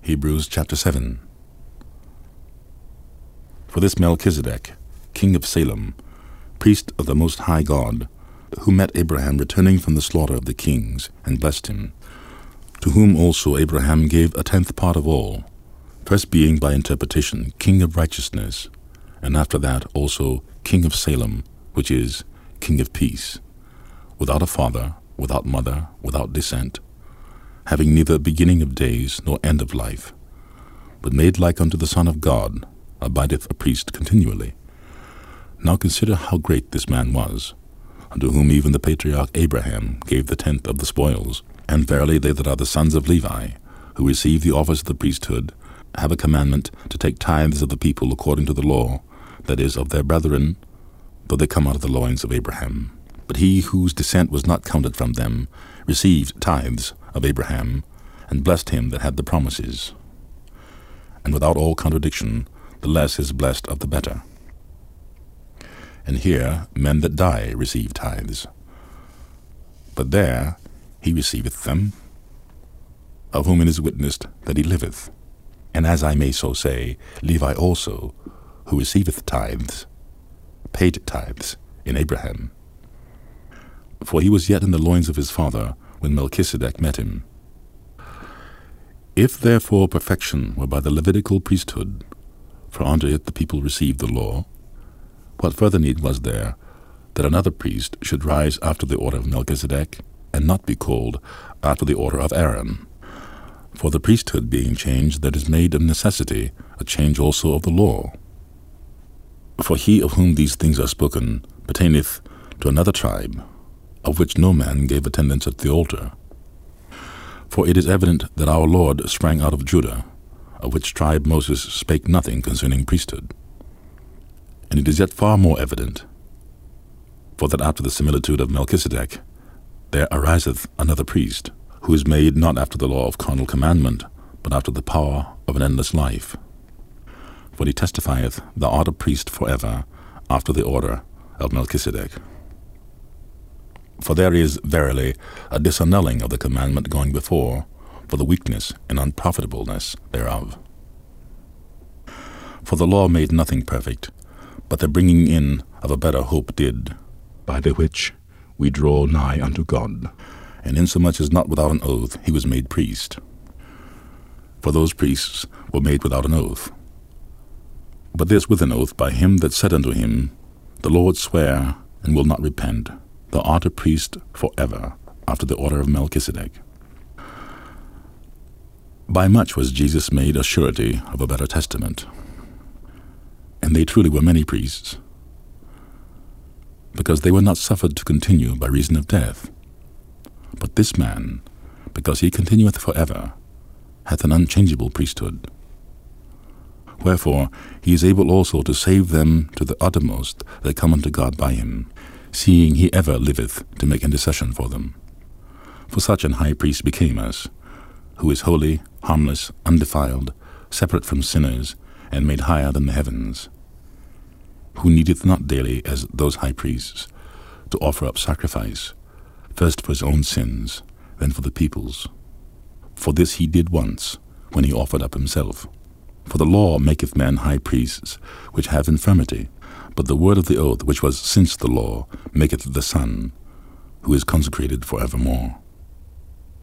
Hebrews chapter 7. For this Melchizedek, king of Salem, priest of the Most High God, who met Abraham returning from the slaughter of the kings, and blessed him, to whom also Abraham gave a tenth part of all, first being by interpretation king of righteousness, and after that also king of Salem, which is king of peace, without a father, without mother, without descent, having neither beginning of days nor end of life, but made like unto the Son of God, abideth a priest continually. Now consider how great this man was, unto whom even the patriarch Abraham gave the tenth of the spoils. And verily they that are the sons of Levi, who receive the office of the priesthood, have a commandment to take tithes of the people according to the law, that is, of their brethren, though they come out of the loins of Abraham. But he whose descent was not counted from them received tithes of Abraham, and blessed him that had the promises. And without all contradiction, the less is blessed of the better. And here men that die receive tithes. But there he receiveth them, of whom it is witnessed that he liveth. And as I may so say, Levi also, who receiveth tithes, paid tithes in Abraham. For he was yet in the loins of his father when Melchizedek met him. If therefore perfection were by the Levitical priesthood, for unto it the people received the law, what further need was there that another priest should rise after the order of Melchizedek, and not be called after the order of Aaron? For the priesthood being changed, that is made of necessity a change also of the law. For he of whom these things are spoken pertaineth to another tribe, of which no man gave attendance at the altar. For it is evident that our Lord sprang out of Judah, of which tribe Moses spake nothing concerning priesthood. And it is yet far more evident, for that after the similitude of Melchizedek there ariseth another priest, who is made not after the law of carnal commandment, but after the power of an endless life. For he testifieth, Thou art a priest forever, after the order of Melchizedek. For there is verily a disannulling of the commandment going before, for the weakness and unprofitableness thereof. For the law made nothing perfect, but the bringing in of a better hope did, by the which we draw nigh unto God. And insomuch as not without an oath he was made priest. For those priests were made without an oath. But this with an oath by him that said unto him, The Lord sware, and will not repent, Thou art a priest forever, after the order of Melchizedek. By much was Jesus made a surety of a better testament. And they truly were many priests, because they were not suffered to continue by reason of death. But this man, because he continueth forever, hath an unchangeable priesthood. Wherefore he is able also to save them to the uttermost that come unto God by him, seeing he ever liveth to make intercession for them. For such an high priest became us, who is holy, harmless, undefiled, separate from sinners, and made higher than the heavens, who needeth not daily, as those high priests, to offer up sacrifice, first for his own sins, then for the people's. For this he did once, when he offered up himself. For the law maketh men high priests, which have infirmity, but the word of the oath, which was since the law, maketh the Son, who is consecrated for evermore.